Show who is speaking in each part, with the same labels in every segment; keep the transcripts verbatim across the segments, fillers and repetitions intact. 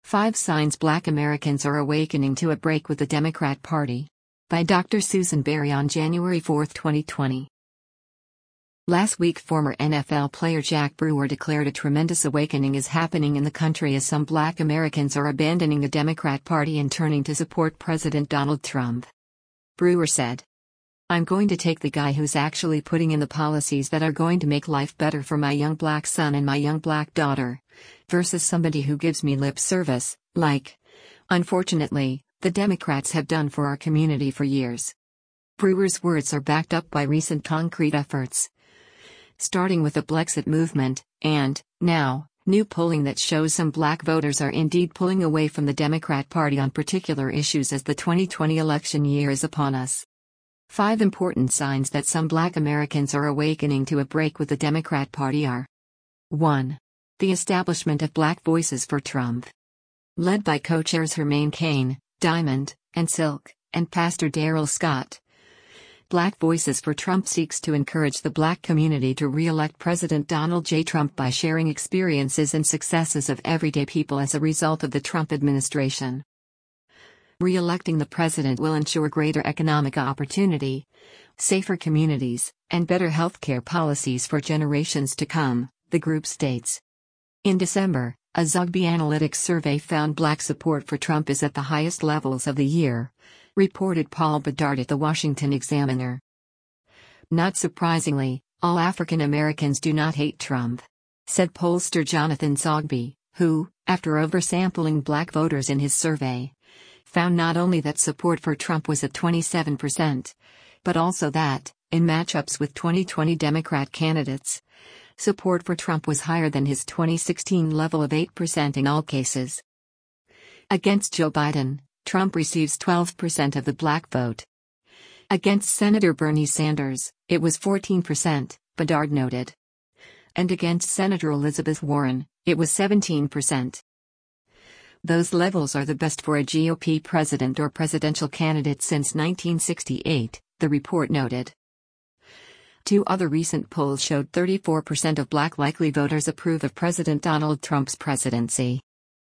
Speaker 1: Five Signs Black Americans Are Awakening to a Break with the Democrat Party. By Doctor Susan Berry on January fourth, twenty twenty. Last week, former N F L player Jack Brewer declared a tremendous awakening is happening in the country as some Black Americans are abandoning the Democrat Party and turning to support President Donald Trump. Brewer said, "I'm going to take the guy who's actually putting in the policies that are going to make life better for my young black son and my young black daughter, versus somebody who gives me lip service, like, unfortunately, the Democrats have done for our community for years." Brewer's words are backed up by recent concrete efforts, starting with the Blexit movement, and, now, new polling that shows some black voters are indeed pulling away from the Democrat Party on particular issues as the twenty twenty election year is upon us. Five important signs that some Black Americans are awakening to a break with the Democrat Party are: one. The establishment of Black Voices for Trump. Led by co-chairs Hermaine Cain, Diamond, and Silk, and Pastor Darrell Scott, Black Voices for Trump seeks to encourage the Black community to re-elect President Donald J. Trump by sharing experiences and successes of everyday people as a result of the Trump administration. Re-electing the president will ensure greater economic opportunity, safer communities, and better health care policies for generations to come, the group states. In December, a Zogby Analytics survey found Black support for Trump is at the highest levels of the year, reported Paul Bedard at the Washington Examiner. Not surprisingly, all African Americans do not hate Trump, said pollster Jonathan Zogby, who, after oversampling Black voters in his survey, found not only that support for Trump was at twenty-seven percent, but also that, in matchups with twenty twenty Democrat candidates, support for Trump was higher than his twenty sixteen level of eight percent in all cases. Against Joe Biden, Trump receives twelve percent of the Black vote. Against Senator Bernie Sanders, it was fourteen percent, Bedard noted. And against Senator Elizabeth Warren, it was seventeen percent. Those levels are the best for a G O P president or presidential candidate since nineteen sixty-eight, the report noted. Two other recent polls showed thirty-four percent of Black likely voters approve of President Donald Trump's presidency.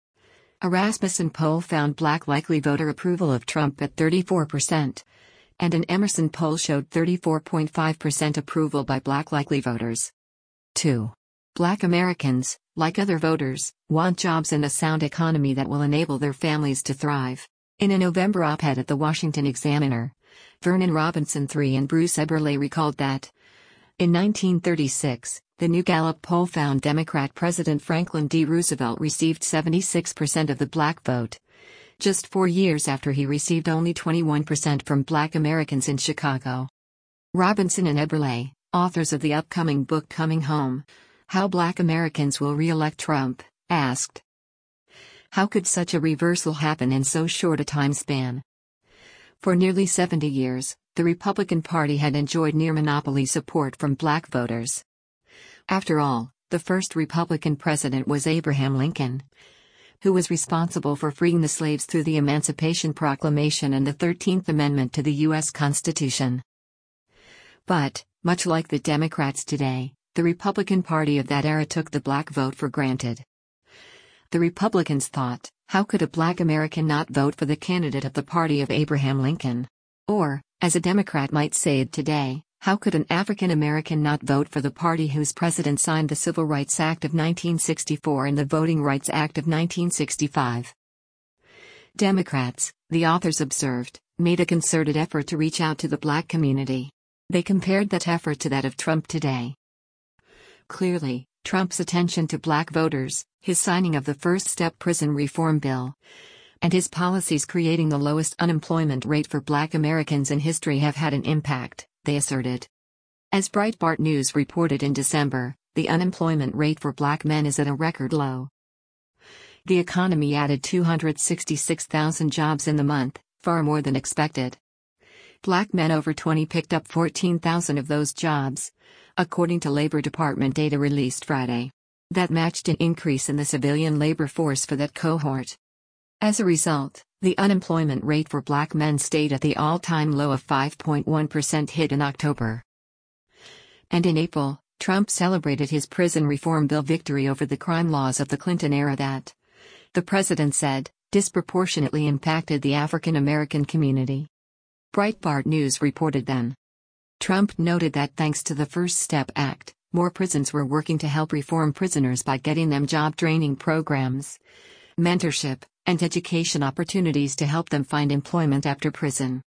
Speaker 1: A Rasmussen poll found Black likely voter approval of Trump at thirty-four percent, and an Emerson poll showed thirty-four point five percent approval by Black likely voters. two. Black Americans, like other voters, want jobs and a sound economy that will enable their families to thrive. In a November op-ed at the Washington Examiner, Vernon Robinson the third and Bruce Eberle recalled that, in nineteen thirty-six, the new Gallup poll found Democrat President Franklin D. Roosevelt received seventy-six percent of the Black vote, just four years after he received only twenty-one percent from Black Americans in Chicago. Robinson and Eberle, authors of the upcoming book Coming Home: How Black Americans Will Re-elect Trump, asked, how could such a reversal happen in so short a time span? For nearly seventy years, the Republican Party had enjoyed near-monopoly support from Black voters. After all, the first Republican president was Abraham Lincoln, who was responsible for freeing the slaves through the Emancipation Proclamation and the thirteenth Amendment to the U S Constitution. But, much like the Democrats today, the Republican Party of that era took the Black vote for granted. The Republicans thought, how could a Black American not vote for the candidate of the party of Abraham Lincoln? Or, as a Democrat might say it today, how could an African American not vote for the party whose president signed the Civil Rights Act of nineteen sixty-four and the Voting Rights Act of nineteen sixty-five? Democrats, the authors observed, made a concerted effort to reach out to the Black community. They compared that effort to that of Trump today. Clearly, Trump's attention to Black voters, his signing of the First Step prison reform bill, and his policies creating the lowest unemployment rate for Black Americans in history have had an impact, they asserted. As Breitbart News reported in December, the unemployment rate for Black men is at a record low. The economy added two hundred sixty-six thousand jobs in the month, far more than expected. Black men over twenty picked up fourteen thousand of those jobs, according to Labor Department data released Friday. That matched an increase in the civilian labor force for that cohort. As a result, the unemployment rate for Black men stayed at the all-time low of five point one percent hit in October. And in April, Trump celebrated his prison reform bill victory over the crime laws of the Clinton era that, the president said, disproportionately impacted the African American community. Breitbart News reported then. Trump noted that thanks to the First Step Act, more prisons were working to help reform prisoners by getting them job training programs, mentorship, and education opportunities to help them find employment after prison.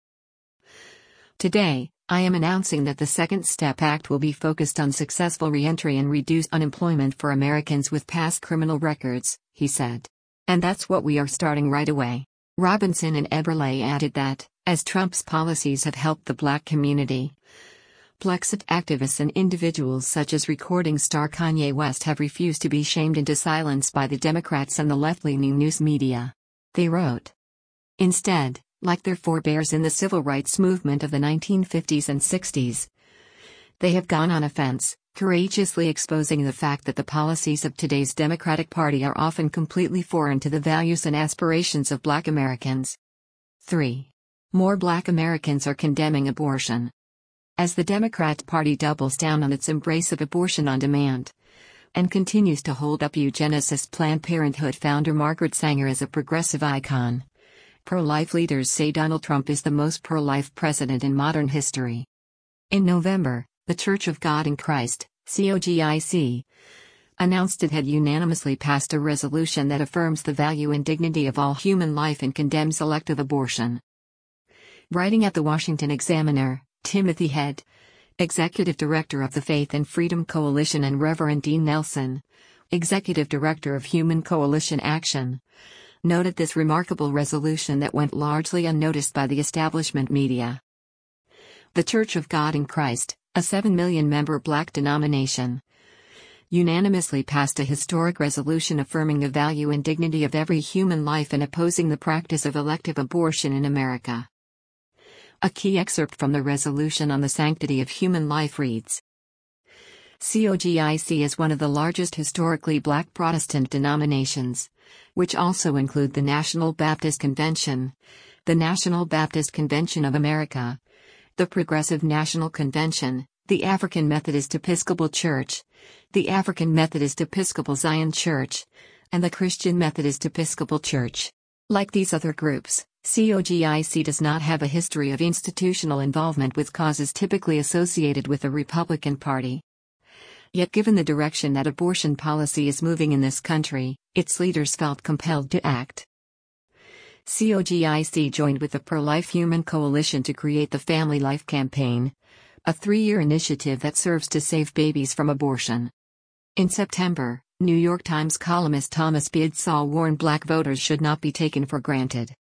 Speaker 1: Today, I am announcing that the Second Step Act will be focused on successful reentry and reduce unemployment for Americans with past criminal records, he said. And that's what we are starting right away. Robinson and Eberle added that, as Trump's policies have helped the black community, Brexit activists and individuals such as recording star Kanye West have refused to be shamed into silence by the Democrats and the left-leaning news media. They wrote. Instead, like their forebears in the civil rights movement of the nineteen fifties and sixties, they have gone on offense, courageously exposing the fact that the policies of today's Democratic Party are often completely foreign to the values and aspirations of black Americans. three. More black Americans are condemning abortion. As the Democrat Party doubles down on its embrace of abortion on demand and continues to hold up eugenicist Planned Parenthood founder Margaret Sanger as a progressive icon, pro-life leaders say Donald Trump is the most pro-life president in modern history. In November, the Church of God in Christ, C O G I C, announced it had unanimously passed a resolution that affirms the value and dignity of all human life and condemns elective abortion. Writing at the Washington Examiner, Timothy Head, Executive Director of the Faith and Freedom Coalition, and Reverend Dean Nelson, Executive Director of Human Coalition Action, noted this remarkable resolution that went largely unnoticed by the establishment media. The Church of God in Christ, a seven million member black denomination, unanimously passed a historic resolution affirming the value and dignity of every human life and opposing the practice of elective abortion in America. A key excerpt from the resolution on the sanctity of human life reads, C O G I C is one of the largest historically black Protestant denominations, which also include the National Baptist Convention, the National Baptist Convention of America, the Progressive National Convention, the African Methodist Episcopal Church, the African Methodist Episcopal Zion Church, and the Christian Methodist Episcopal Church. Like these other groups, C O G I C does not have a history of institutional involvement with causes typically associated with the Republican Party. Yet given the direction that abortion policy is moving in this country, its leaders felt compelled to act. C O G I C joined with the Pro-Life Human Coalition to create the Family Life Campaign, a three-year initiative that serves to save babies from abortion. In September, New York Times columnist Thomas Beadsall warned black voters should not be taken for granted.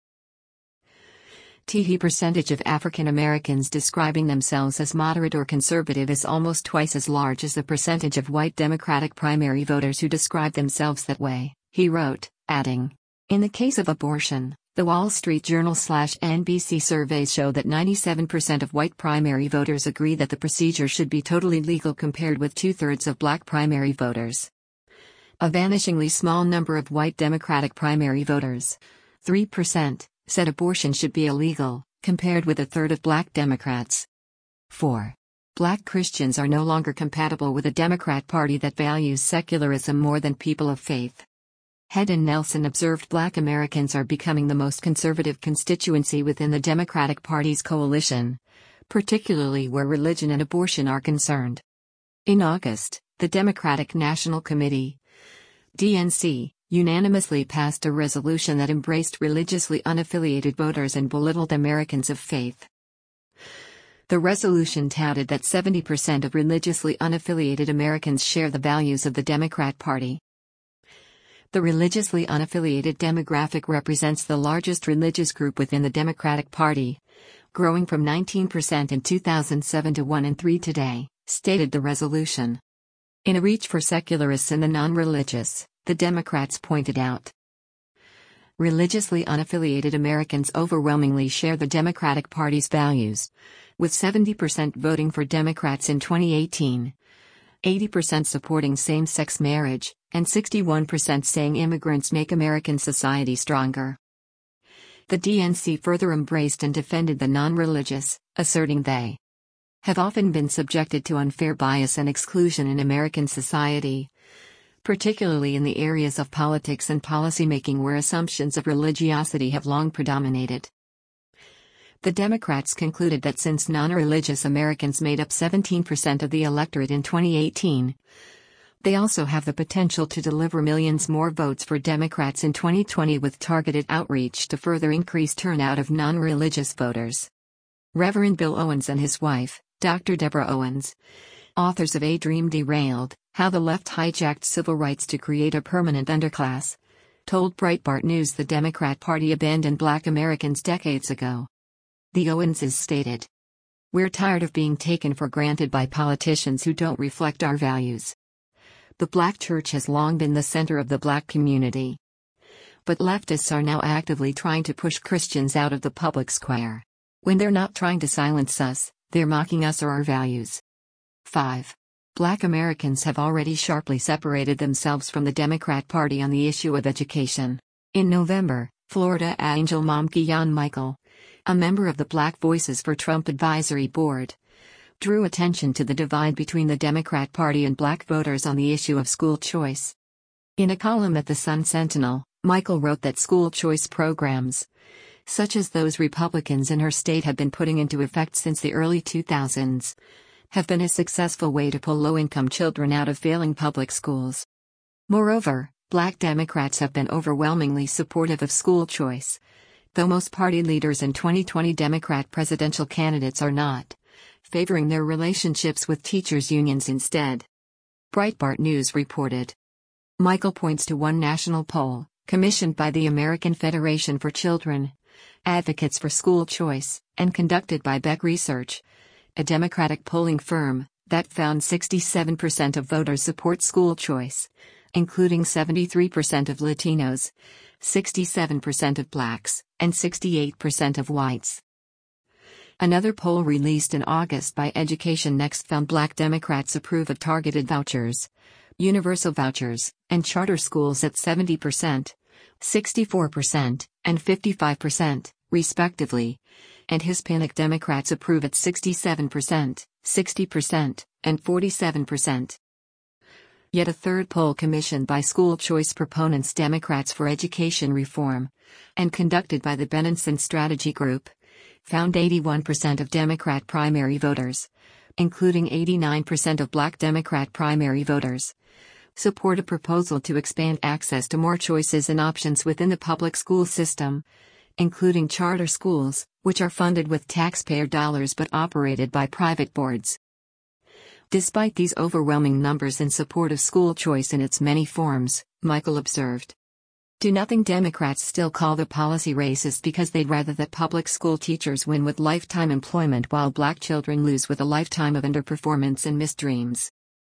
Speaker 1: The percentage of African Americans describing themselves as moderate or conservative is almost twice as large as the percentage of white Democratic primary voters who describe themselves that way, he wrote, adding, in the case of abortion, the Wall Street Journal/N B C surveys show that ninety-seven percent of white primary voters agree that the procedure should be totally legal compared with two-thirds of black primary voters. A vanishingly small number of white Democratic primary voters, three percent, said abortion should be illegal, compared with a third of black Democrats. four. Black Christians are no longer compatible with a Democrat Party that values secularism more than people of faith. Head and Nelson observed black Americans are becoming the most conservative constituency within the Democratic Party's coalition, particularly where religion and abortion are concerned. In August, the Democratic National Committee, D N C, unanimously passed a resolution that embraced religiously unaffiliated voters and belittled Americans of faith. The resolution touted that seventy percent of religiously unaffiliated Americans share the values of the Democrat Party. The religiously unaffiliated demographic represents the largest religious group within the Democratic Party, growing from nineteen percent in two thousand seven to one in three today, stated the resolution. In a reach for secularists and the non-religious, the Democrats pointed out, religiously unaffiliated Americans overwhelmingly share the Democratic Party's values, with seventy percent voting for Democrats in twenty eighteen, eighty percent supporting same-sex marriage, and sixty-one percent saying immigrants make American society stronger. The D N C further embraced and defended the non-religious, asserting they have often been subjected to unfair bias and exclusion in American society, particularly in the areas of politics and policymaking where assumptions of religiosity have long predominated. The Democrats concluded that since non-religious Americans made up seventeen percent of the electorate in twenty eighteen, they also have the potential to deliver millions more votes for Democrats in twenty twenty with targeted outreach to further increase turnout of non-religious voters. Reverend Bill Owens and his wife, Doctor Deborah Owens, authors of A Dream Derailed, How the Left Hijacked Civil Rights to Create a Permanent Underclass, told Breitbart News the Democrat Party abandoned Black Americans decades ago. The Owenses stated, "We're tired of being taken for granted by politicians who don't reflect our values. The Black church has long been the center of the Black community. But leftists are now actively trying to push Christians out of the public square. When they're not trying to silence us, they're mocking us or our values." five. Black Americans have already sharply separated themselves from the Democrat Party on the issue of education. In November, Florida Angel Mom Keyon Michael, a member of the Black Voices for Trump Advisory Board, drew attention to the divide between the Democrat Party and Black voters on the issue of school choice. In a column at the Sun Sentinel, Michael wrote that school choice programs, such as those Republicans in her state have been putting into effect since the early two thousands, have been a successful way to pull low-income children out of failing public schools. Moreover, Black Democrats have been overwhelmingly supportive of school choice, though most party leaders and twenty twenty Democrat presidential candidates are not, favoring their relationships with teachers' unions instead. Breitbart News reported. Michael points to one national poll, commissioned by the American Federation for Children, Advocates for School Choice, and conducted by Beck Research, a Democratic polling firm, that found sixty-seven percent of voters support school choice, including seventy-three percent of Latinos, sixty-seven percent of Blacks, and sixty-eight percent of whites. Another poll released in August by Education Next found Black Democrats approve of targeted vouchers, universal vouchers, and charter schools at seventy percent, sixty-four percent, and fifty-five percent, respectively, and Hispanic Democrats approve at sixty-seven percent, sixty percent, and forty-seven percent. Yet a third poll commissioned by school choice proponents Democrats for Education Reform, and conducted by the Benenson Strategy Group, found eighty-one percent of Democrat primary voters, including eighty-nine percent of Black Democrat primary voters, support a proposal to expand access to more choices and options within the public school system, including charter schools, which are funded with taxpayer dollars but operated by private boards. Despite these overwhelming numbers in support of school choice in its many forms, Michael observed, do-nothing Democrats still call the policy racist because they'd rather that public school teachers win with lifetime employment while Black children lose with a lifetime of underperformance and missed dreams.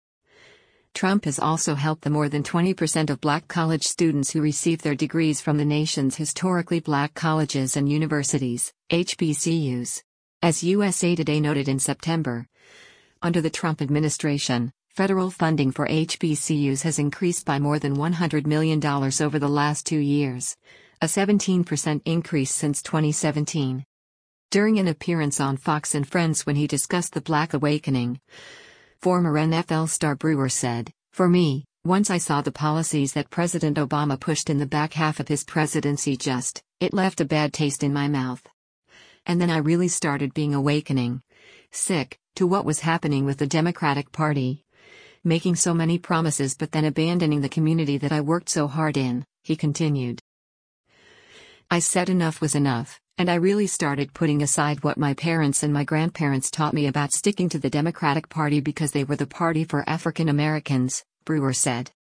Speaker 1: Trump has also helped the more than twenty percent of Black college students who receive their degrees from the nation's historically Black colleges and universities, H B C Us. As U S A Today noted in September, under the Trump administration, federal funding for H B C Us has increased by more than one hundred million dollars over the last two years, a seventeen percent increase since twenty seventeen. During an appearance on Fox and Friends when he discussed the Black Awakening, former N F L star Brewer said, "For me, once I saw the policies that President Obama pushed in the back half of his presidency just, it left a bad taste in my mouth. And then I really started being awakening, sick, to what was happening with the Democratic Party. Making so many promises but then abandoning the community that I worked so hard in," he continued. "I said enough was enough, and I really started putting aside what my parents and my grandparents taught me about sticking to the Democratic Party because they were the party for African Americans," Brewer said.